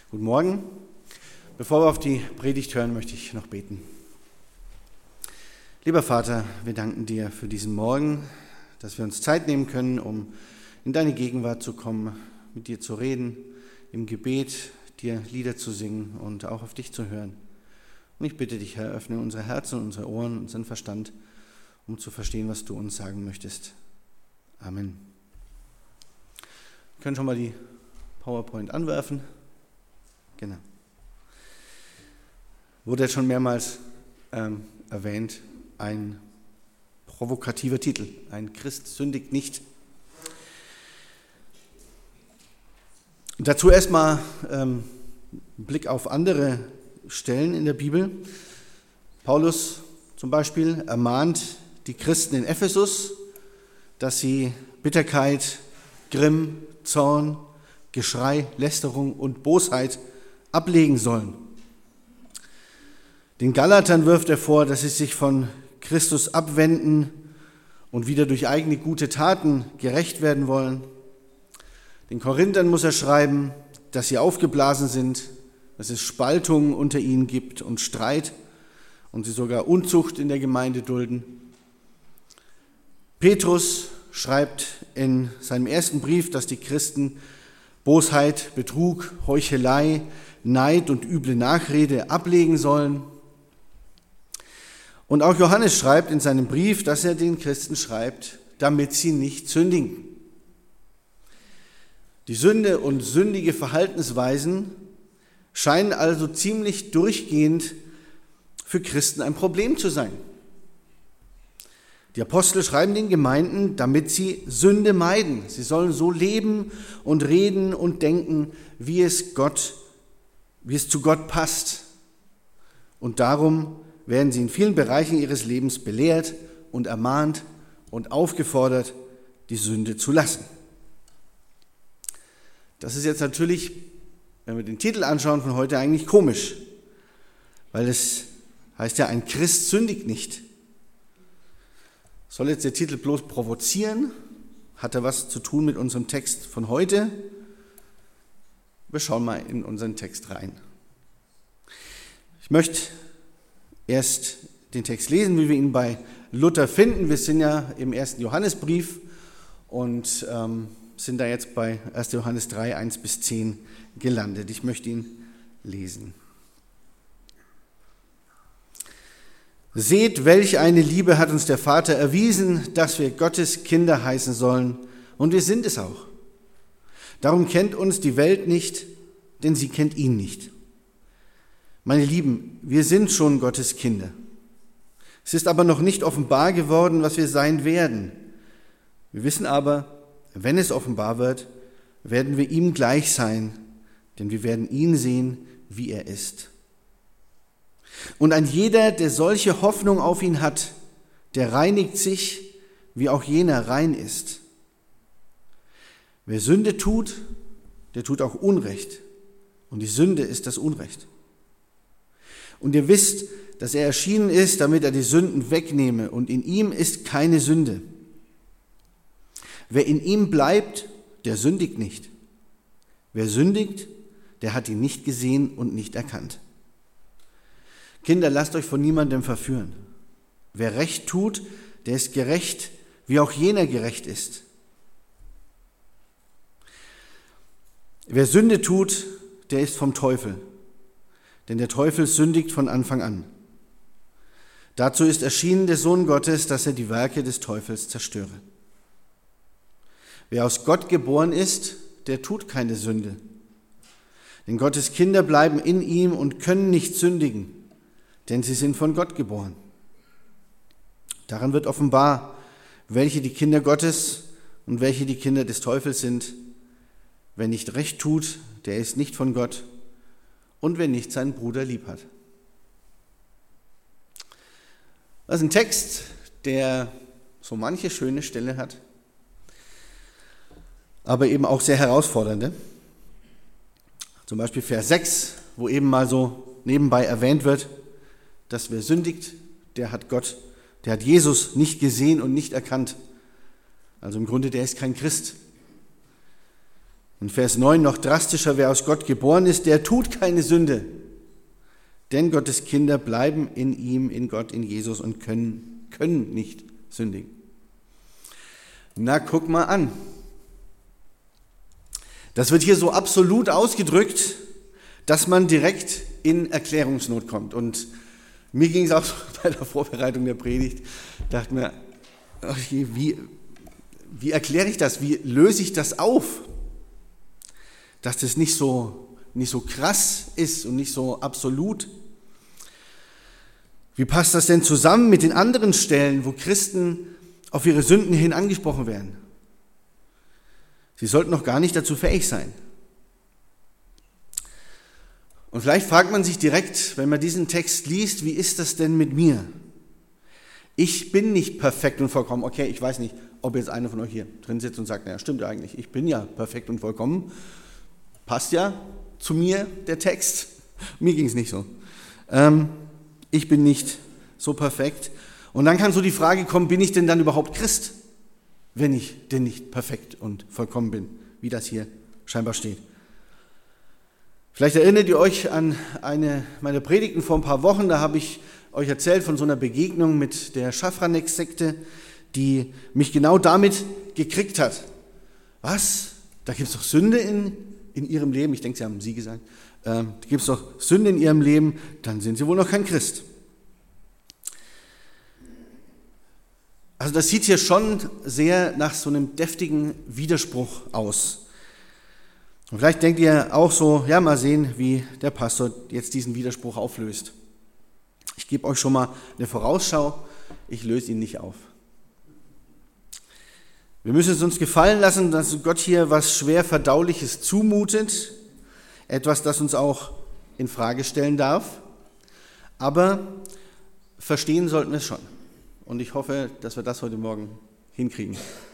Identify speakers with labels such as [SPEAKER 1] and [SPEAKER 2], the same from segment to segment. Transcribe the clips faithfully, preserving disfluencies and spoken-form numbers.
[SPEAKER 1] Guten Morgen. Bevor wir auf die Predigt hören, möchte ich noch beten. Lieber Vater, wir danken dir für diesen Morgen, dass wir uns Zeit nehmen können, um in deine Gegenwart zu kommen, mit dir zu reden, im Gebet dir Lieder zu singen und auch auf dich zu hören. Und ich bitte dich, Herr, öffne unsere Herzen, unsere Ohren, unseren Verstand, um zu verstehen, was du uns sagen möchtest. Amen. Wir können schon mal die PowerPoint anwerfen. Genau. Wurde jetzt schon mehrmals ähm, erwähnt, ein provokativer Titel. Ein Christ sündigt nicht. Dazu erstmal ähm, ein Blick auf andere Stellen in der Bibel. Paulus zum Beispiel ermahnt die Christen in Ephesus, dass sie Bitterkeit, Grimm, Zorn, Geschrei, Lästerung und Bosheit ablegen sollen. Den Galatern wirft er vor, dass sie sich von Christus abwenden und wieder durch eigene gute Taten gerecht werden wollen. Den Korinthern muss er schreiben, dass sie aufgeblasen sind, dass es Spaltungen unter ihnen gibt und Streit und sie sogar Unzucht in der Gemeinde dulden. Petrus schreibt in seinem ersten Brief, dass die Christen Bosheit, Betrug, Heuchelei, Neid und üble Nachrede ablegen sollen. Und auch Johannes schreibt in seinem Brief, dass er den Christen schreibt, damit sie nicht sündigen. Die Sünde und sündige Verhaltensweisen scheinen also ziemlich durchgehend für Christen ein Problem zu sein. Die Apostel schreiben den Gemeinden, damit sie Sünde meiden. Sie sollen so leben und reden und denken, wie es Gott, wie es zu Gott passt. Und darum werden sie in vielen Bereichen ihres Lebens belehrt und ermahnt und aufgefordert, die Sünde zu lassen. Das ist jetzt natürlich, wenn wir den Titel anschauen von heute, eigentlich komisch, weil es heißt ja, ein Christ sündigt nicht. Soll jetzt der Titel bloß provozieren? Hat er was zu tun mit unserem Text von heute? Wir schauen mal in unseren Text rein. Ich möchte erst den Text lesen, wie wir ihn bei Luther finden. Wir sind ja im ersten Johannesbrief und ähm, sind da jetzt bei erster Johannes drei, eins bis zehn gelandet. Ich möchte ihn lesen. Seht, welch eine Liebe hat uns der Vater erwiesen, dass wir Gottes Kinder heißen sollen, und wir sind es auch. Darum kennt uns die Welt nicht, denn sie kennt ihn nicht. Meine Lieben, wir sind schon Gottes Kinder. Es ist aber noch nicht offenbar geworden, was wir sein werden. Wir wissen aber, wenn es offenbar wird, werden wir ihm gleich sein, denn wir werden ihn sehen, wie er ist. Und ein jeder, der solche Hoffnung auf ihn hat, der reinigt sich, wie auch jener rein ist. Wer Sünde tut, der tut auch Unrecht. Und die Sünde ist das Unrecht. Und ihr wisst, dass er erschienen ist, damit er die Sünden wegnehme. Und in ihm ist keine Sünde. Wer in ihm bleibt, der sündigt nicht. Wer sündigt, der hat ihn nicht gesehen und nicht erkannt. Kinder, lasst euch von niemandem verführen. Wer Recht tut, der ist gerecht, wie auch jener gerecht ist. Wer Sünde tut, der ist vom Teufel, denn der Teufel sündigt von Anfang an. Dazu ist erschienen der Sohn Gottes, dass er die Werke des Teufels zerstöre. Wer aus Gott geboren ist, der tut keine Sünde. Denn Gottes Kinder bleiben in ihm und können nicht sündigen, denn sie sind von Gott geboren. Daran wird offenbar, welche die Kinder Gottes und welche die Kinder des Teufels sind. Wer nicht recht tut, der ist nicht von Gott, und wer nicht seinen Bruder lieb hat. Das ist ein Text, der so manche schöne Stelle hat, aber eben auch sehr herausfordernde. Zum Beispiel Vers sechs, wo eben mal so nebenbei erwähnt wird, dass wer sündigt, der hat Gott, der hat Jesus nicht gesehen und nicht erkannt. Also im Grunde, der ist kein Christ. In Vers neun noch drastischer: Wer aus Gott geboren ist, der tut keine Sünde. Denn Gottes Kinder bleiben in ihm, in Gott, in Jesus und können, können nicht sündigen. Na, guck mal an. Das wird hier so absolut ausgedrückt, dass man direkt in Erklärungsnot kommt. Und mir ging es auch so bei der Vorbereitung der Predigt, dachte mir, wie, wie erkläre ich das? Wie löse ich das auf? Dass das nicht so, nicht so krass ist und nicht so absolut. Wie passt das denn zusammen mit den anderen Stellen, wo Christen auf ihre Sünden hin angesprochen werden? Sie sollten noch gar nicht dazu fähig sein. Und vielleicht fragt man sich direkt, wenn man diesen Text liest, wie ist das denn mit mir? Ich bin nicht perfekt und vollkommen. Okay, ich weiß nicht, ob jetzt einer von euch hier drin sitzt und sagt, naja, stimmt ja eigentlich, ich bin ja perfekt und vollkommen. Passt ja zu mir der Text. Mir ging es nicht so. Ähm, ich bin nicht so perfekt. Und dann kann so die Frage kommen, bin ich denn dann überhaupt Christ, wenn ich denn nicht perfekt und vollkommen bin, wie das hier scheinbar steht. Vielleicht erinnert ihr euch an eine meiner Predigten vor ein paar Wochen, da habe ich euch erzählt von so einer Begegnung mit der Schaffranek-Sekte, die mich genau damit gekriegt hat. Was? Da gibt es doch Sünde in, in ihrem Leben? Ich denke, sie haben sie gesagt. Ähm, da gibt es doch Sünde in ihrem Leben, dann sind sie wohl noch kein Christ. Also das sieht hier schon sehr nach so einem deftigen Widerspruch aus. Und vielleicht denkt ihr auch so, ja, mal sehen, wie der Pastor jetzt diesen Widerspruch auflöst. Ich gebe euch schon mal eine Vorausschau, ich löse ihn nicht auf. Wir müssen es uns gefallen lassen, dass Gott hier was schwer Verdauliches zumutet, etwas, das uns auch in Frage stellen darf, aber verstehen sollten wir es schon. Und ich hoffe, dass wir das heute Morgen hinkriegen.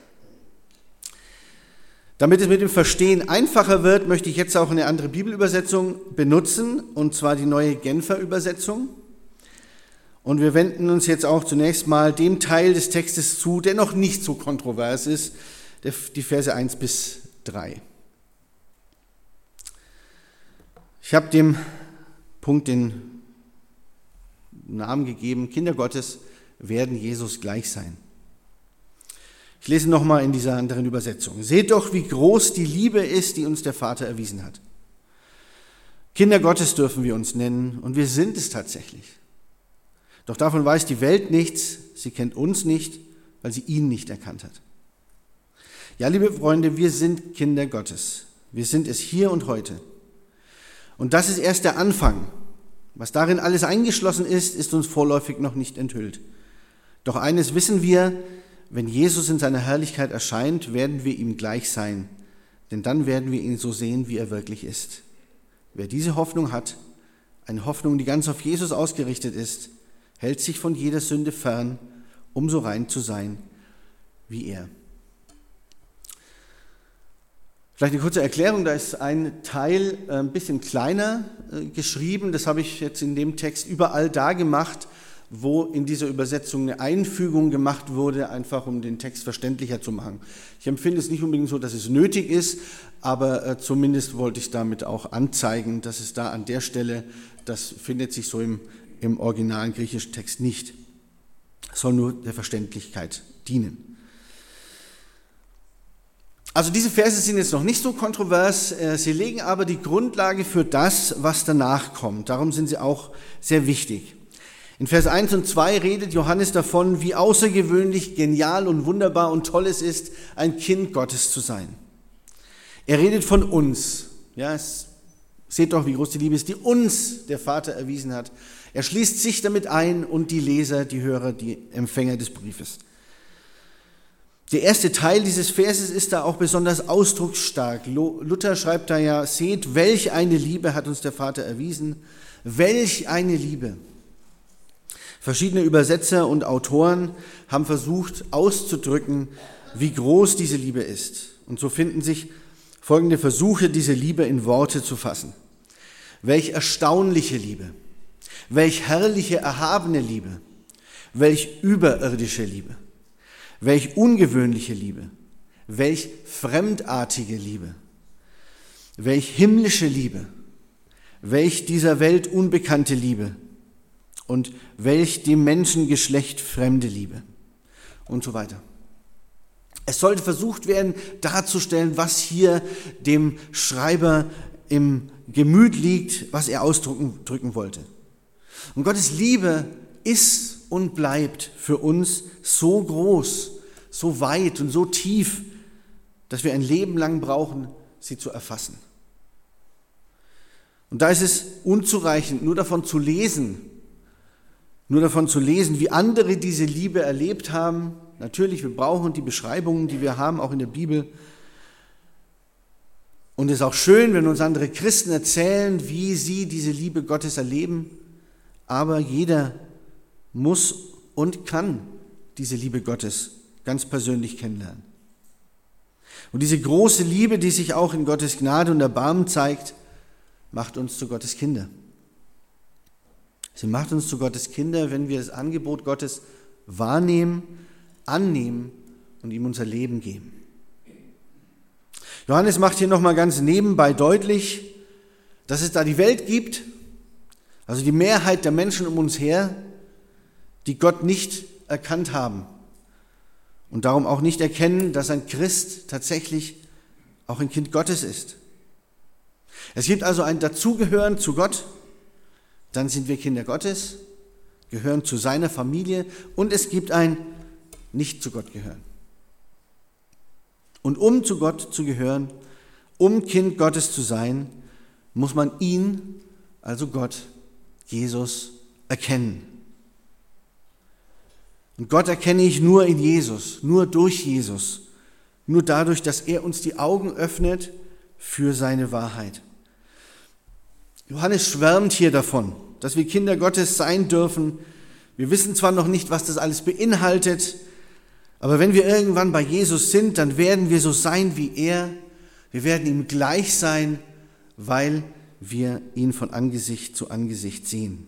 [SPEAKER 1] Damit es mit dem Verstehen einfacher wird, möchte ich jetzt auch eine andere Bibelübersetzung benutzen, und zwar die neue Genfer Übersetzung. Und wir wenden uns jetzt auch zunächst mal dem Teil des Textes zu, der noch nicht so kontrovers ist, die Verse eins bis drei. Ich habe dem Punkt den Namen gegeben: Kinder Gottes werden Jesus gleich sein. Ich lese nochmal in dieser anderen Übersetzung. Seht doch, wie groß die Liebe ist, die uns der Vater erwiesen hat. Kinder Gottes dürfen wir uns nennen, und wir sind es tatsächlich. Doch davon weiß die Welt nichts, sie kennt uns nicht, weil sie ihn nicht erkannt hat. Ja, liebe Freunde, wir sind Kinder Gottes. Wir sind es hier und heute. Und das ist erst der Anfang. Was darin alles eingeschlossen ist, ist uns vorläufig noch nicht enthüllt. Doch eines wissen wir: Wenn Jesus in seiner Herrlichkeit erscheint, werden wir ihm gleich sein, denn dann werden wir ihn so sehen, wie er wirklich ist. Wer diese Hoffnung hat, eine Hoffnung, die ganz auf Jesus ausgerichtet ist, hält sich von jeder Sünde fern, um so rein zu sein wie er. Vielleicht eine kurze Erklärung, da ist ein Teil ein bisschen kleiner geschrieben, das habe ich jetzt in dem Text überall da gemacht, wo in dieser Übersetzung eine Einfügung gemacht wurde, einfach um den Text verständlicher zu machen. Ich empfinde es nicht unbedingt so, dass es nötig ist, aber äh, zumindest wollte ich damit auch anzeigen, dass es da an der Stelle, das findet sich so im, im originalen griechischen Text nicht, soll nur der Verständlichkeit dienen. Also diese Verse sind jetzt noch nicht so kontrovers, äh, sie legen aber die Grundlage für das, was danach kommt. Darum sind sie auch sehr wichtig. In Vers eins und zwei redet Johannes davon, wie außergewöhnlich, genial und wunderbar und toll es ist, ein Kind Gottes zu sein. Er redet von uns. Ja, es, seht doch, wie groß die Liebe ist, die uns der Vater erwiesen hat. Er schließt sich damit ein und die Leser, die Hörer, die Empfänger des Briefes. Der erste Teil dieses Verses ist da auch besonders ausdrucksstark. Luther schreibt da ja: Seht, welch eine Liebe hat uns der Vater erwiesen, welch eine Liebe. Verschiedene Übersetzer und Autoren haben versucht auszudrücken, wie groß diese Liebe ist. Und so finden sich folgende Versuche, diese Liebe in Worte zu fassen. Welch erstaunliche Liebe, welch herrliche, erhabene Liebe, welch überirdische Liebe, welch ungewöhnliche Liebe, welch fremdartige Liebe, welch himmlische Liebe, welch dieser Welt unbekannte Liebe und welch dem Menschengeschlecht fremde Liebe und so weiter. Es sollte versucht werden, darzustellen, was hier dem Schreiber im Gemüt liegt, was er ausdrücken drücken wollte. Und Gottes Liebe ist und bleibt für uns so groß, so weit und so tief, dass wir ein Leben lang brauchen, sie zu erfassen. Und da ist es unzureichend, nur davon zu lesen, nur davon zu lesen, wie andere diese Liebe erlebt haben. Natürlich, wir brauchen die Beschreibungen, die wir haben, auch in der Bibel. Und es ist auch schön, wenn uns andere Christen erzählen, wie sie diese Liebe Gottes erleben. Aber jeder muss und kann diese Liebe Gottes ganz persönlich kennenlernen. Und diese große Liebe, die sich auch in Gottes Gnade und Erbarmen zeigt, macht uns zu Gottes Kinder. Sie macht uns zu Gottes Kinder, wenn wir das Angebot Gottes wahrnehmen, annehmen und ihm unser Leben geben. Johannes macht hier nochmal ganz nebenbei deutlich, dass es da die Welt gibt, also die Mehrheit der Menschen um uns her, die Gott nicht erkannt haben und darum auch nicht erkennen, dass ein Christ tatsächlich auch ein Kind Gottes ist. Es gibt also ein Dazugehören zu Gott, dann sind wir Kinder Gottes, gehören zu seiner Familie, und es gibt ein nicht zu Gott gehören. Und um zu Gott zu gehören, um Kind Gottes zu sein, muss man ihn, also Gott, Jesus, erkennen. Und Gott erkenne ich nur in Jesus, nur durch Jesus, nur dadurch, dass er uns die Augen öffnet für seine Wahrheit. Johannes schwärmt hier davon, dass wir Kinder Gottes sein dürfen. Wir wissen zwar noch nicht, was das alles beinhaltet, aber wenn wir irgendwann bei Jesus sind, dann werden wir so sein wie er. Wir werden ihm gleich sein, weil wir ihn von Angesicht zu Angesicht sehen.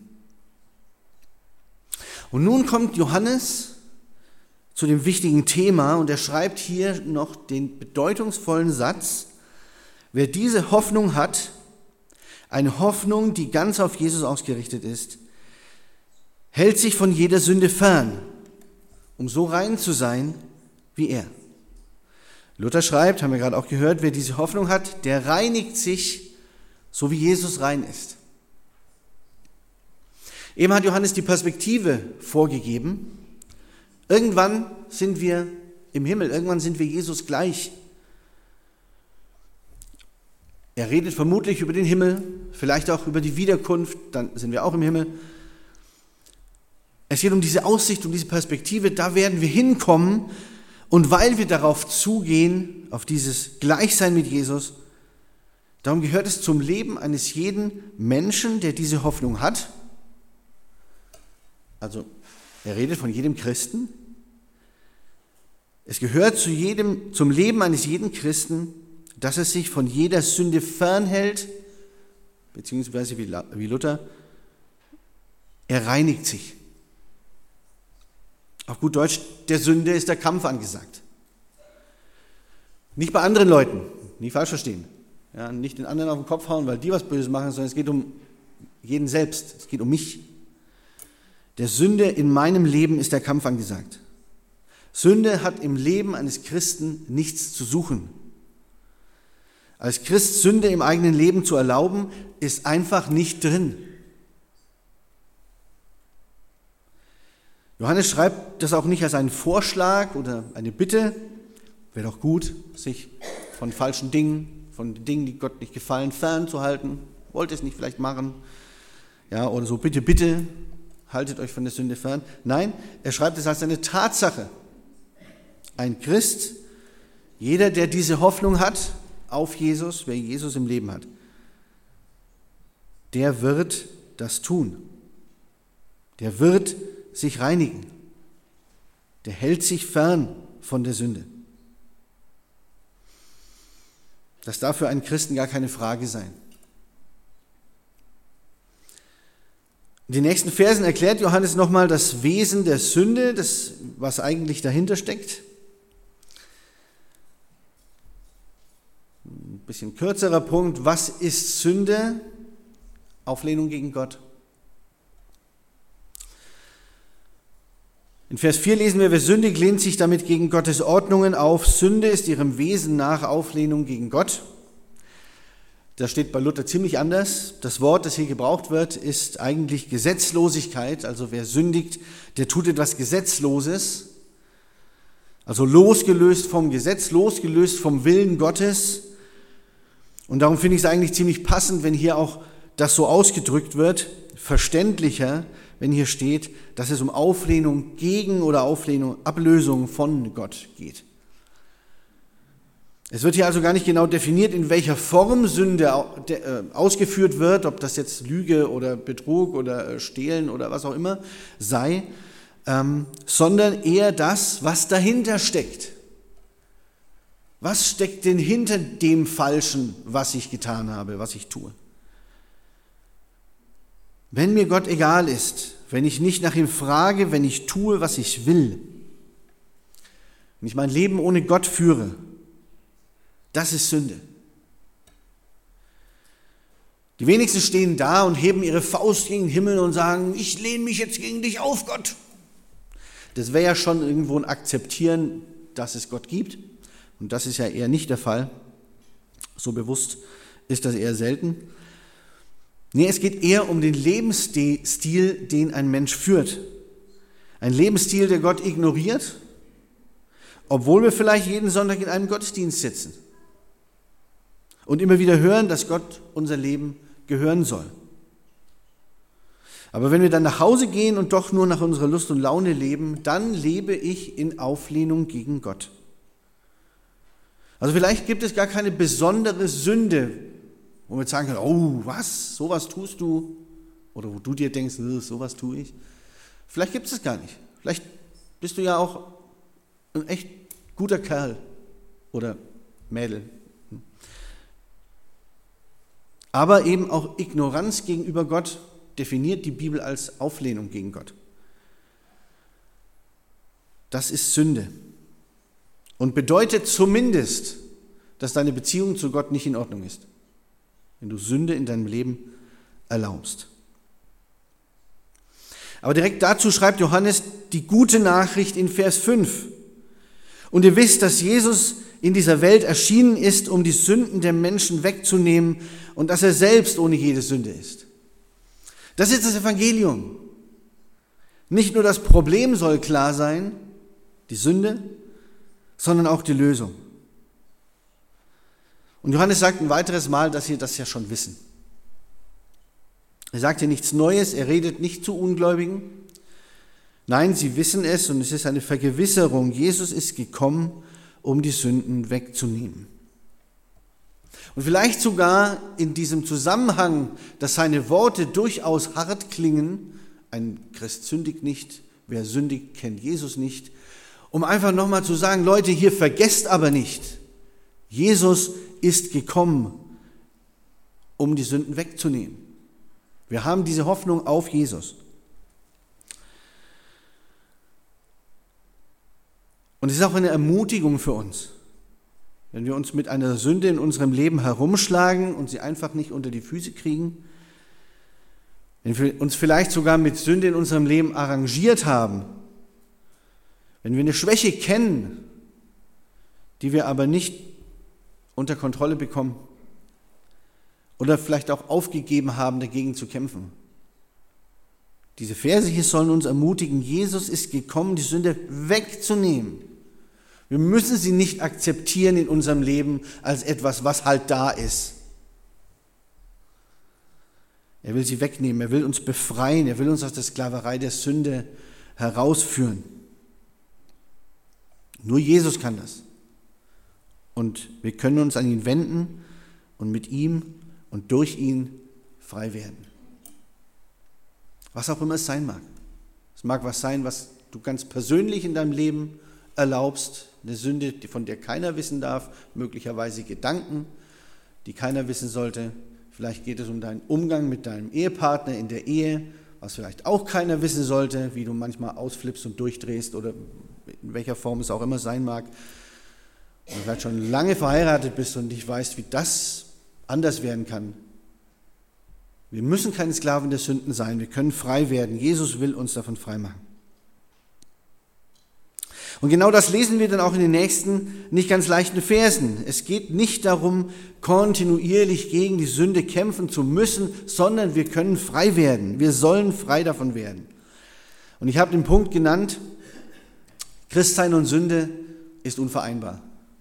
[SPEAKER 1] Und nun kommt Johannes zu dem wichtigen Thema, und er schreibt hier noch den bedeutungsvollen Satz: Wer diese Hoffnung hat, eine Hoffnung, die ganz auf Jesus ausgerichtet ist, hält sich von jeder Sünde fern, um so rein zu sein wie er. Luther schreibt, haben wir gerade auch gehört, wer diese Hoffnung hat, der reinigt sich, so wie Jesus rein ist. Eben hat Johannes die Perspektive vorgegeben. Irgendwann sind wir im Himmel, irgendwann sind wir Jesus gleich. Er redet vermutlich über den Himmel, vielleicht auch über die Wiederkunft, dann sind wir auch im Himmel. Es geht um diese Aussicht, um diese Perspektive, da werden wir hinkommen, und weil wir darauf zugehen, auf dieses Gleichsein mit Jesus, darum gehört es zum Leben eines jeden Menschen, der diese Hoffnung hat. Also er redet von jedem Christen. Es gehört zu jedem, zum Leben eines jeden Christen, dass er sich von jeder Sünde fernhält, beziehungsweise wie Luther, er reinigt sich. Auf gut Deutsch, der Sünde ist der Kampf angesagt. Nicht bei anderen Leuten, nicht falsch verstehen. Ja, nicht den anderen auf den Kopf hauen, weil die was Böses machen, sondern es geht um jeden selbst, es geht um mich. Der Sünde in meinem Leben ist der Kampf angesagt. Sünde hat im Leben eines Christen nichts zu suchen. Als Christ Sünde im eigenen Leben zu erlauben, ist einfach nicht drin. Johannes schreibt das auch nicht als einen Vorschlag oder eine Bitte. Wäre doch gut, sich von falschen Dingen, von Dingen, die Gott nicht gefallen, fernzuhalten. Wollt ihr es nicht vielleicht machen? Ja, oder so, bitte, bitte, haltet euch von der Sünde fern. Nein, er schreibt es als eine Tatsache. Ein Christ, jeder, der diese Hoffnung hat auf Jesus, wer Jesus im Leben hat, der wird das tun. Der wird sich reinigen. Der hält sich fern von der Sünde. Das darf für einen Christen gar keine Frage sein. In den nächsten Versen erklärt Johannes nochmal das Wesen der Sünde, das, was eigentlich dahinter steckt. Ein bisschen kürzerer Punkt. Was ist Sünde? Auflehnung gegen Gott. In Vers vier lesen wir, wer sündigt, lehnt sich damit gegen Gottes Ordnungen auf. Sünde ist ihrem Wesen nach Auflehnung gegen Gott. Das steht bei Luther ziemlich anders. Das Wort, das hier gebraucht wird, ist eigentlich Gesetzlosigkeit. Also wer sündigt, der tut etwas Gesetzloses. Also losgelöst vom Gesetz, losgelöst vom Willen Gottes. Und darum finde ich es eigentlich ziemlich passend, wenn hier auch das so ausgedrückt wird, verständlicher, wenn hier steht, dass es um Auflehnung gegen oder Auflehnung, Ablösung von Gott geht. Es wird hier also gar nicht genau definiert, in welcher Form Sünde ausgeführt wird, ob das jetzt Lüge oder Betrug oder Stehlen oder was auch immer sei, ähm, sondern eher das, was dahinter steckt. Was steckt denn hinter dem Falschen, was ich getan habe, was ich tue? Wenn mir Gott egal ist, wenn ich nicht nach ihm frage, wenn ich tue, was ich will, wenn ich mein Leben ohne Gott führe, das ist Sünde. Die wenigsten stehen da und heben ihre Faust gegen den Himmel und sagen, ich lehne mich jetzt gegen dich auf, Gott. Das wäre ja schon irgendwo ein Akzeptieren, dass es Gott gibt. Und das ist ja eher nicht der Fall. So bewusst ist das eher selten. Nee, es geht eher um den Lebensstil, den ein Mensch führt. Ein Lebensstil, der Gott ignoriert, obwohl wir vielleicht jeden Sonntag in einem Gottesdienst sitzen und immer wieder hören, dass Gott unser Leben gehören soll. Aber wenn wir dann nach Hause gehen und doch nur nach unserer Lust und Laune leben, dann lebe ich in Auflehnung gegen Gott. Also vielleicht gibt es gar keine besondere Sünde, wo wir sagen können, oh, was, sowas tust du? Oder wo du dir denkst, sowas tue ich. Vielleicht gibt es es gar nicht. Vielleicht bist du ja auch ein echt guter Kerl oder Mädel. Aber eben auch Ignoranz gegenüber Gott definiert die Bibel als Auflehnung gegen Gott. Das ist Sünde und bedeutet zumindest, dass deine Beziehung zu Gott nicht in Ordnung ist, wenn du Sünde in deinem Leben erlaubst. Aber direkt dazu schreibt Johannes die gute Nachricht in Vers fünf. Und ihr wisst, dass Jesus in dieser Welt erschienen ist, um die Sünden der Menschen wegzunehmen und dass er selbst ohne jede Sünde ist. Das ist das Evangelium. Nicht nur das Problem soll klar sein, die Sünde, sondern auch die Lösung. Und Johannes sagt ein weiteres Mal, dass sie das ja schon wissen. Er sagt hier nichts Neues, er redet nicht zu Ungläubigen. Nein, sie wissen es und es ist eine Vergewisserung. Jesus ist gekommen, um die Sünden wegzunehmen. Und vielleicht sogar in diesem Zusammenhang, dass seine Worte durchaus hart klingen, ein Christ sündigt nicht, wer sündigt, kennt Jesus nicht, um einfach nochmal zu sagen, Leute, hier vergesst aber nicht, Jesus ist gekommen, um die Sünden wegzunehmen. Wir haben diese Hoffnung auf Jesus. Und es ist auch eine Ermutigung für uns, wenn wir uns mit einer Sünde in unserem Leben herumschlagen und sie einfach nicht unter die Füße kriegen, wenn wir uns vielleicht sogar mit Sünde in unserem Leben arrangiert haben, wenn wir eine Schwäche kennen, die wir aber nicht unter Kontrolle bekommen oder vielleicht auch aufgegeben haben, dagegen zu kämpfen. Diese Verse hier sollen uns ermutigen, Jesus ist gekommen, die Sünde wegzunehmen. Wir müssen sie nicht akzeptieren in unserem Leben als etwas, was halt da ist. Er will sie wegnehmen, er will uns befreien, er will uns aus der Sklaverei der Sünde herausführen. Nur Jesus kann das. Und wir können uns an ihn wenden und mit ihm und durch ihn frei werden. Was auch immer es sein mag. Es mag was sein, was du ganz persönlich in deinem Leben erlaubst, eine Sünde, von der keiner wissen darf, möglicherweise Gedanken, die keiner wissen sollte. Vielleicht geht es um deinen Umgang mit deinem Ehepartner in der Ehe, was vielleicht auch keiner wissen sollte, wie du manchmal ausflippst und durchdrehst oder in welcher Form es auch immer sein mag. wenn du vielleicht schon lange verheiratet bist und nicht weißt, wie das anders werden kann. Wir müssen keine Sklaven der Sünden sein, wir können frei werden. Jesus will uns davon frei machen. Und genau das lesen wir dann auch in den nächsten nicht ganz leichten Versen. Es geht nicht darum, kontinuierlich gegen die Sünde kämpfen zu müssen, sondern wir können frei werden. Wir sollen frei davon werden. Und ich habe den Punkt genannt, Christsein und Sünde ist unvereinbar.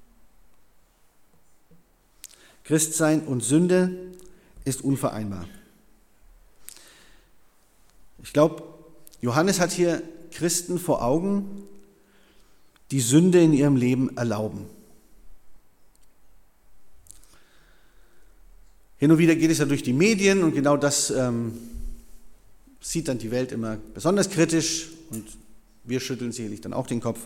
[SPEAKER 1] Christsein und Sünde ist unvereinbar. Ich glaube, Johannes hat hier Christen vor Augen, die Sünde in ihrem Leben erlauben. Hin und wieder geht es ja durch die Medien und genau das ähm, sieht dann die Welt immer besonders kritisch und wir schütteln sicherlich dann auch den Kopf.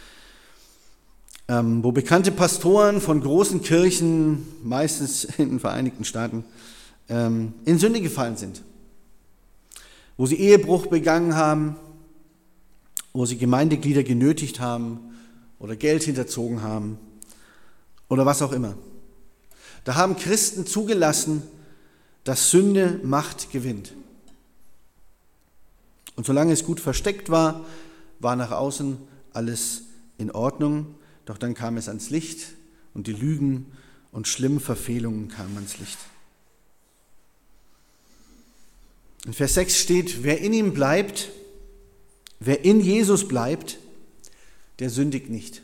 [SPEAKER 1] Ähm, wo bekannte Pastoren von großen Kirchen, meistens in den Vereinigten Staaten, ähm, in Sünde gefallen sind. Wo sie Ehebruch begangen haben, wo sie Gemeindeglieder genötigt haben oder Geld hinterzogen haben oder was auch immer. Da haben Christen zugelassen, dass Sünde Macht gewinnt. Und solange es gut versteckt war, war nach außen alles in Ordnung. Doch dann kam es ans Licht und die Lügen und schlimmen Verfehlungen kamen ans Licht. In Vers sechs steht, wer in ihm bleibt, wer in Jesus bleibt, der sündigt nicht.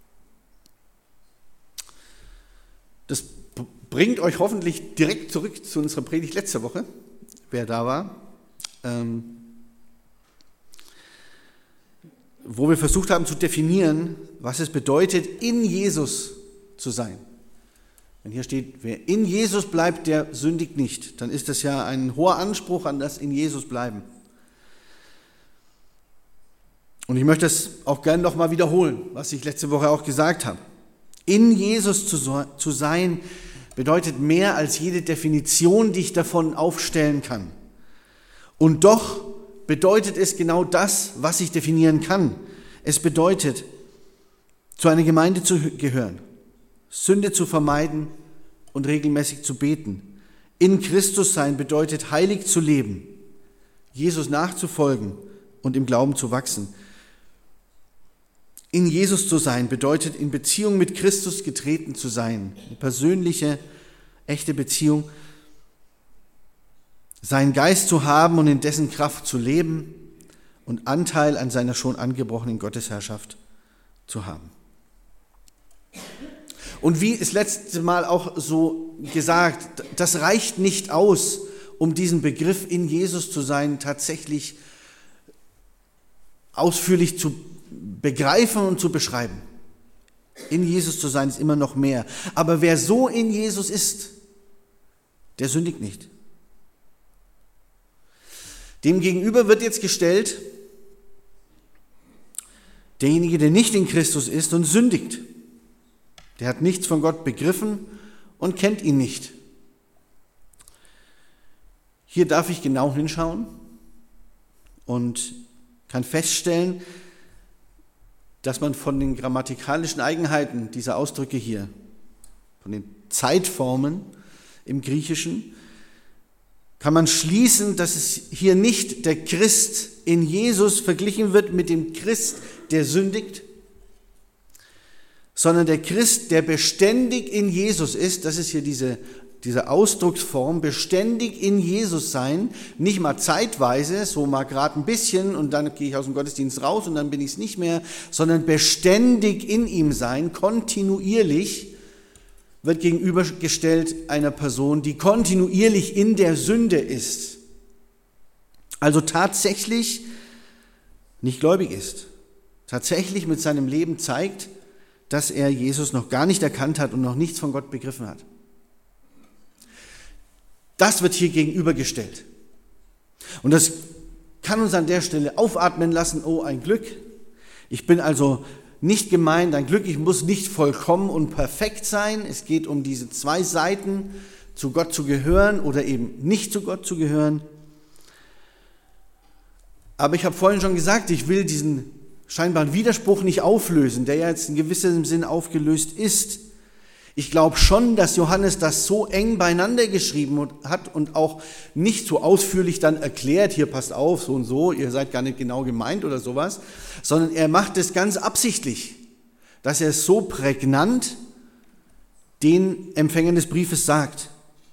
[SPEAKER 1] Das bringt euch hoffentlich direkt zurück zu unserer Predigt letzte Woche, wer da war, ähm, wo wir versucht haben zu definieren, was es bedeutet, in Jesus zu sein. Wenn hier steht, wer in Jesus bleibt, der sündigt nicht, dann ist das ja ein hoher Anspruch an das in Jesus bleiben. Und ich möchte das auch gerne nochmal wiederholen, was ich letzte Woche auch gesagt habe. In Jesus zu, so, zu sein, bedeutet mehr als jede Definition, die ich davon aufstellen kann. Und doch bedeutet es genau das, was ich definieren kann. Es bedeutet, zu einer Gemeinde zu gehören, Sünde zu vermeiden und regelmäßig zu beten. In Christus sein bedeutet, heilig zu leben, Jesus nachzufolgen und im Glauben zu wachsen. In Jesus zu sein bedeutet, in Beziehung mit Christus getreten zu sein. Eine persönliche, echte Beziehung. Seinen Geist zu haben und in dessen Kraft zu leben und Anteil an seiner schon angebrochenen Gottesherrschaft zu haben. Und wie das letzte Mal auch so gesagt, das reicht nicht aus, um diesen Begriff in Jesus zu sein tatsächlich ausführlich zu begreifen und zu beschreiben. In Jesus zu sein ist immer noch mehr. Aber wer so in Jesus ist, der sündigt nicht. Demgegenüber wird jetzt gestellt, derjenige, der nicht in Christus ist und sündigt. Der hat nichts von Gott begriffen und kennt ihn nicht. Hier darf ich genau hinschauen und kann feststellen, dass man von den grammatikalischen Eigenheiten dieser Ausdrücke hier, von den Zeitformen im Griechischen, kann man schließen, dass es hier nicht der Christ in Jesus verglichen wird mit dem Christ, der sündigt, sondern der Christ, der beständig in Jesus ist. Das ist hier diese, diese Ausdrucksform, beständig in Jesus sein, nicht mal zeitweise, so mal gerade ein bisschen und dann gehe ich aus dem Gottesdienst raus und dann bin ich es nicht mehr, sondern beständig in ihm sein, kontinuierlich, wird gegenübergestellt einer Person, die kontinuierlich in der Sünde ist. Also tatsächlich nicht gläubig ist. Tatsächlich mit seinem Leben zeigt, dass er Jesus noch gar nicht erkannt hat und noch nichts von Gott begriffen hat. Das wird hier gegenübergestellt. Und das kann uns an der Stelle aufatmen lassen, oh, ein Glück. Ich bin also nicht gemeint, ein Glück, ich muss nicht vollkommen und perfekt sein. Es geht um diese zwei Seiten, zu Gott zu gehören oder eben nicht zu Gott zu gehören. Aber ich habe vorhin schon gesagt, ich will diesen scheinbaren Widerspruch nicht auflösen, der ja jetzt in gewissem Sinn aufgelöst ist. Ich glaube schon, dass Johannes das so eng beieinander geschrieben hat und auch nicht so ausführlich dann erklärt, hier passt auf, so und so, ihr seid gar nicht genau gemeint oder sowas, sondern er macht es ganz absichtlich, dass er es so prägnant den Empfängern des Briefes sagt.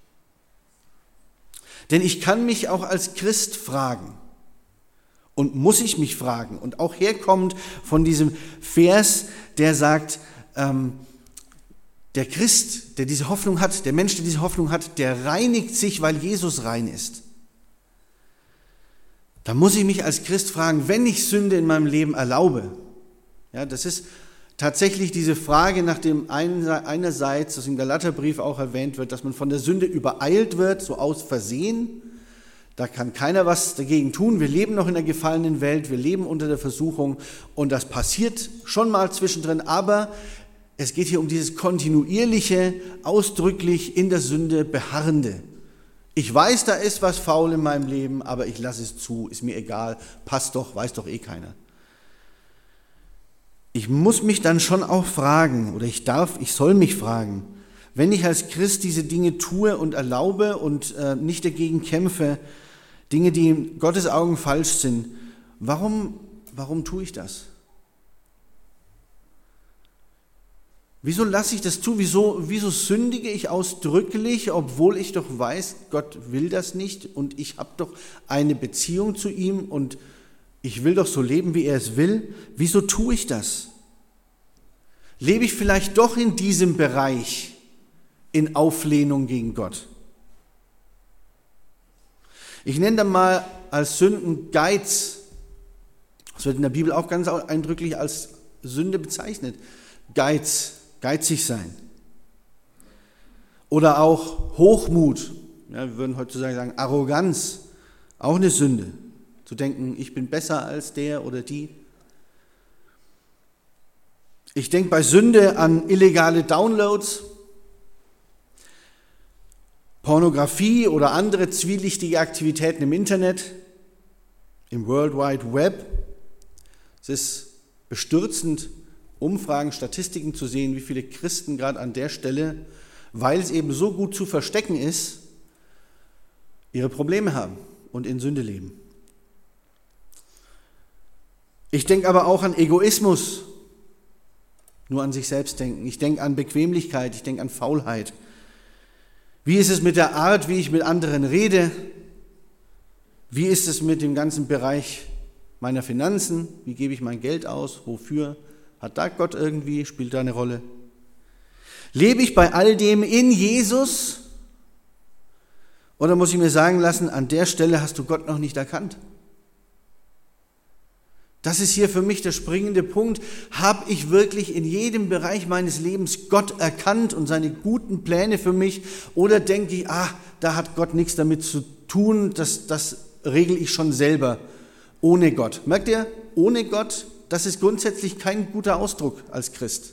[SPEAKER 1] Denn ich kann mich auch als Christ fragen und muss ich mich fragen und auch herkommend von diesem Vers, der sagt, ähm, der Christ, der diese Hoffnung hat, der Mensch, der diese Hoffnung hat, der reinigt sich, weil Jesus rein ist. Da muss ich mich als Christ fragen, wenn ich Sünde in meinem Leben erlaube. Ja, das ist tatsächlich diese Frage, nach dem einerseits, das im Galaterbrief auch erwähnt wird, dass man von der Sünde übereilt wird, so aus Versehen. Da kann keiner was dagegen tun. Wir leben noch in der gefallenen Welt, wir leben unter der Versuchung und das passiert schon mal zwischendrin, aber es geht hier um dieses kontinuierliche, ausdrücklich in der Sünde beharrende. Ich weiß, da ist was faul in meinem Leben, aber ich lasse es zu, ist mir egal, passt doch, weiß doch eh keiner. Ich muss mich dann schon auch fragen, oder ich darf, ich soll mich fragen, wenn ich als Christ diese Dinge tue und erlaube und äh, nicht dagegen kämpfe, Dinge, die in Gottes Augen falsch sind, warum, warum tue ich das? Wieso lasse ich das zu? Wieso, wieso sündige ich ausdrücklich, obwohl ich doch weiß, Gott will das nicht und ich habe doch eine Beziehung zu ihm und ich will doch so leben, wie er es will. Wieso tue ich das? Lebe ich vielleicht doch in diesem Bereich in Auflehnung gegen Gott? Ich nenne dann mal als Sünden Geiz. Das wird in der Bibel auch ganz eindrücklich als Sünde bezeichnet. Geiz. Geizig sein. Oder auch Hochmut. Ja, wir würden heutzutage sagen Arroganz. Auch eine Sünde. Zu denken, ich bin besser als der oder die. Ich denke bei Sünde an illegale Downloads, Pornografie oder andere zwielichtige Aktivitäten im Internet, im World Wide Web. Es ist bestürzend, Umfragen, Statistiken zu sehen, wie viele Christen gerade an der Stelle, weil es eben so gut zu verstecken ist, ihre Probleme haben und in Sünde leben. Ich denke aber auch an Egoismus, nur an sich selbst denken. Ich denke an Bequemlichkeit, ich denke an Faulheit. Wie ist es mit der Art, wie ich mit anderen rede? Wie ist es mit dem ganzen Bereich meiner Finanzen? Wie gebe ich mein Geld aus? Wofür? Hat da Gott irgendwie, spielt da eine Rolle? Lebe ich bei all dem in Jesus? Oder muss ich mir sagen lassen, an der Stelle hast du Gott noch nicht erkannt? Das ist hier für mich der springende Punkt. Habe ich wirklich in jedem Bereich meines Lebens Gott erkannt und seine guten Pläne für mich? Oder denke ich, ah, da hat Gott nichts damit zu tun, das, das regle ich schon selber, ohne Gott. Merkt ihr, ohne Gott, das ist grundsätzlich kein guter Ausdruck als Christ.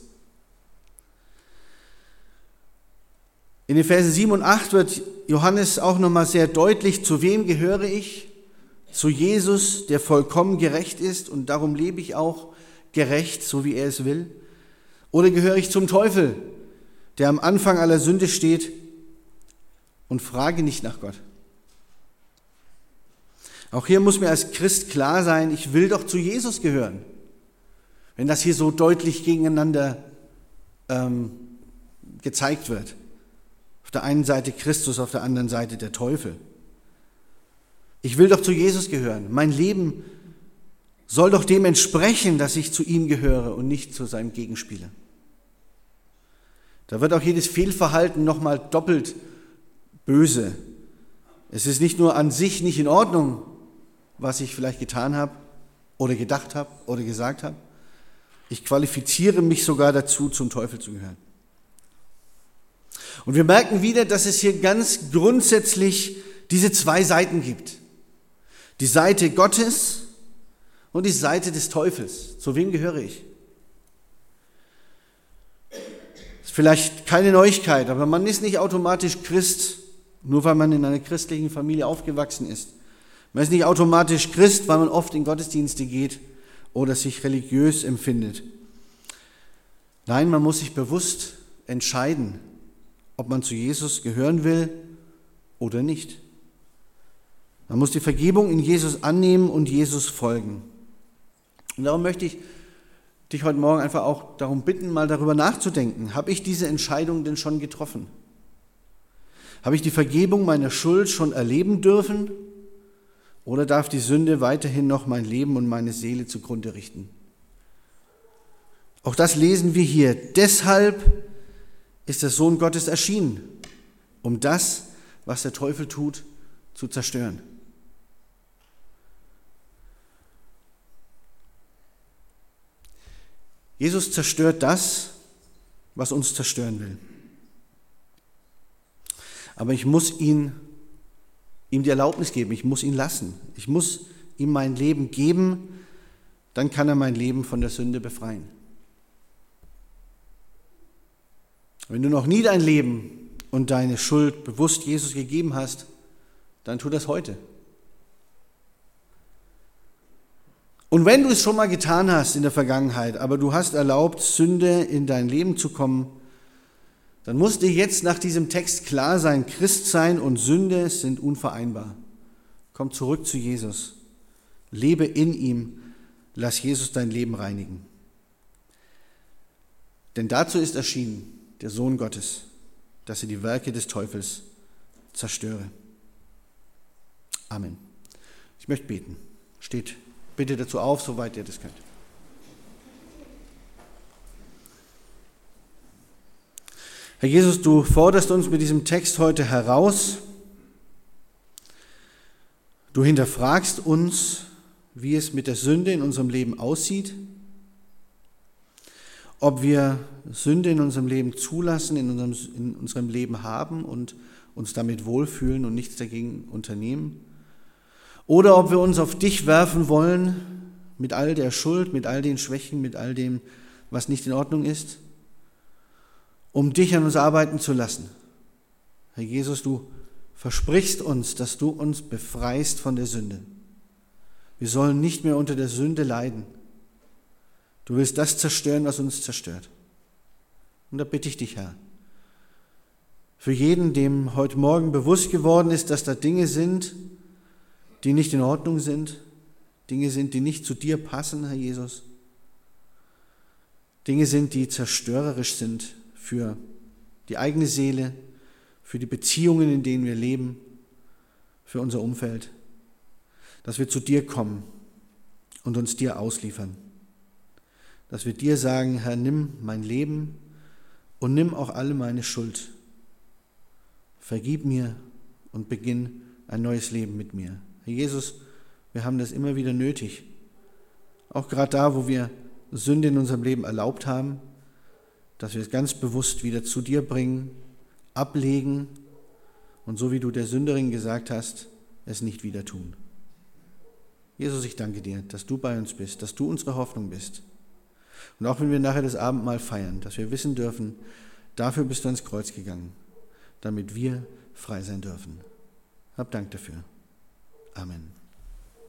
[SPEAKER 1] In den Versen sieben und acht wird Johannes auch nochmal sehr deutlich, zu wem gehöre ich? Zu Jesus, der vollkommen gerecht ist und darum lebe ich auch gerecht, so wie er es will. Oder gehöre ich zum Teufel, der am Anfang aller Sünde steht und frage nicht nach Gott? Auch hier muss mir als Christ klar sein, ich will doch zu Jesus gehören. Wenn das hier so deutlich gegeneinander ähm, gezeigt wird. Auf der einen Seite Christus, auf der anderen Seite der Teufel. Ich will doch zu Jesus gehören. Mein Leben soll doch dem entsprechen, dass ich zu ihm gehöre und nicht zu seinem Gegenspieler. Da wird auch jedes Fehlverhalten nochmal doppelt böse. Es ist nicht nur an sich nicht in Ordnung, was ich vielleicht getan habe oder gedacht habe oder gesagt habe. Ich qualifiziere mich sogar dazu, zum Teufel zu gehören. Und wir merken wieder, dass es hier ganz grundsätzlich diese zwei Seiten gibt. Die Seite Gottes und die Seite des Teufels. Zu wem gehöre ich? Das ist vielleicht keine Neuigkeit, aber man ist nicht automatisch Christ, nur weil man in einer christlichen Familie aufgewachsen ist. Man ist nicht automatisch Christ, weil man oft in Gottesdienste geht oder sich religiös empfindet. Nein, man muss sich bewusst entscheiden, ob man zu Jesus gehören will oder nicht. Man muss die Vergebung in Jesus annehmen und Jesus folgen. Und darum möchte ich dich heute Morgen einfach auch darum bitten, mal darüber nachzudenken. Habe ich diese Entscheidung denn schon getroffen? Habe ich die Vergebung meiner Schuld schon erleben dürfen? Oder darf die Sünde weiterhin noch mein Leben und meine Seele zugrunde richten? Auch das lesen wir hier. Deshalb ist der Sohn Gottes erschienen, um das, was der Teufel tut, zu zerstören. Jesus zerstört das, was uns zerstören will. Aber ich muss ihn, ihm die Erlaubnis geben, ich muss ihn lassen. Ich muss ihm mein Leben geben, dann kann er mein Leben von der Sünde befreien. Wenn du noch nie dein Leben und deine Schuld bewusst Jesus gegeben hast, dann tu das heute. Und wenn du es schon mal getan hast in der Vergangenheit, aber du hast erlaubt, Sünde in dein Leben zu kommen, dann muss dir jetzt nach diesem Text klar sein, Christsein und Sünde sind unvereinbar. Komm zurück zu Jesus. Lebe in ihm. Lass Jesus dein Leben reinigen. Denn dazu ist erschienen der Sohn Gottes, dass er die Werke des Teufels zerstöre. Amen. Ich möchte beten. Steht bitte dazu auf, soweit ihr das könnt. Herr Jesus, du forderst uns mit diesem Text heute heraus. Du hinterfragst uns, wie es mit der Sünde in unserem Leben aussieht, ob wir Sünde in unserem Leben zulassen, in unserem, in unserem Leben haben und uns damit wohlfühlen und nichts dagegen unternehmen, oder ob wir uns auf dich werfen wollen mit all der Schuld, mit all den Schwächen, mit all dem, was nicht in Ordnung ist, um dich an uns arbeiten zu lassen. Herr Jesus, du versprichst uns, dass du uns befreist von der Sünde. Wir sollen nicht mehr unter der Sünde leiden. Du willst das zerstören, was uns zerstört. Und da bitte ich dich, Herr, für jeden, dem heute Morgen bewusst geworden ist, dass da Dinge sind, die nicht in Ordnung sind, Dinge sind, die nicht zu dir passen, Herr Jesus, Dinge sind, die zerstörerisch sind für die eigene Seele, für die Beziehungen, in denen wir leben, für unser Umfeld, dass wir zu dir kommen und uns dir ausliefern. Dass wir dir sagen, Herr, nimm mein Leben und nimm auch alle meine Schuld. Vergib mir und beginn ein neues Leben mit mir. Herr Jesus, wir haben das immer wieder nötig. Auch gerade da, wo wir Sünde in unserem Leben erlaubt haben, dass wir es ganz bewusst wieder zu dir bringen, ablegen und so wie du der Sünderin gesagt hast, es nicht wieder tun. Jesus, ich danke dir, dass du bei uns bist, dass du unsere Hoffnung bist. Und auch wenn wir nachher das Abendmahl feiern, dass wir wissen dürfen, dafür bist du ans Kreuz gegangen, damit wir frei sein dürfen. Hab Dank dafür. Amen.